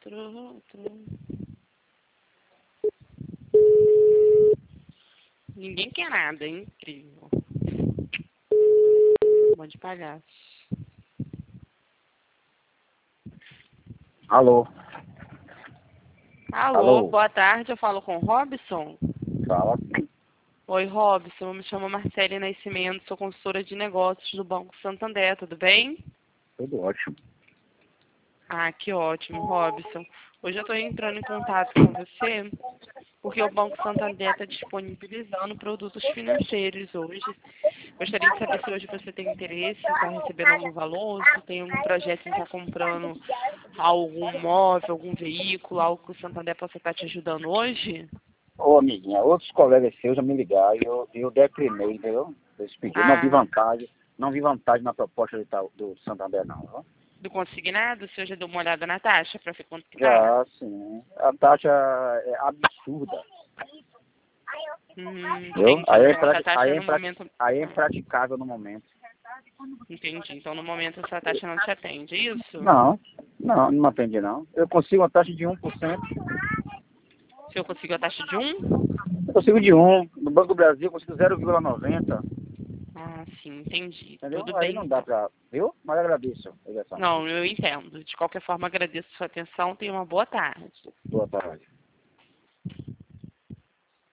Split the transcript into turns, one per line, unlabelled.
Ninguém quer nada, hein? Incrível. Um monte de palhaço.
Alô?
Alô,
Alô?
boa tarde, eu falo com o Robson.
Fala.
Oi, Robson, eu me chamo Marcele Nascimento, sou consultora de negócios do Banco Santander, tudo bem?
Tudo ótimo.
Ah, que ótimo, Robson. Hoje eu estou entrando em contato com você porque o Banco Santander está disponibilizando produtos financeiros hoje. Gostaria de saber se hoje você tem interesse em estar recebendo algum valor, se tem um projeto em estar comprando algum móvel, algum veículo, algo que o Santander possa estar te ajudando hoje.
Ô, amiguinha, outros colegas seus já me ligaram e eu declinei, entendeu? Esse pedido.
Ah,
Não vi vantagem na proposta do Santander, não. Viu?
do consignado, você já deu uma olhada na taxa para ver quanto que tá?
Já, sim. A taxa é absurda, viu?
Entendi. Então essa taxa no momento.
Aí é impraticável no momento.
Entendi. Então no momento essa taxa não te atende, é isso?
Não me atendi, não. Eu consigo uma taxa de 1%.
Se eu consigo a taxa de 1?
Eu consigo de 1. No Banco do Brasil eu consigo 0,90.
Ah, sim, entendi.
Entendeu?
Tudo
Aí
bem
não dá
então.
pra... Viu? Mas eu agradeço a ligação.
Não, eu entendo. De qualquer forma, agradeço a sua atenção. Tenha uma boa tarde.
Boa tarde.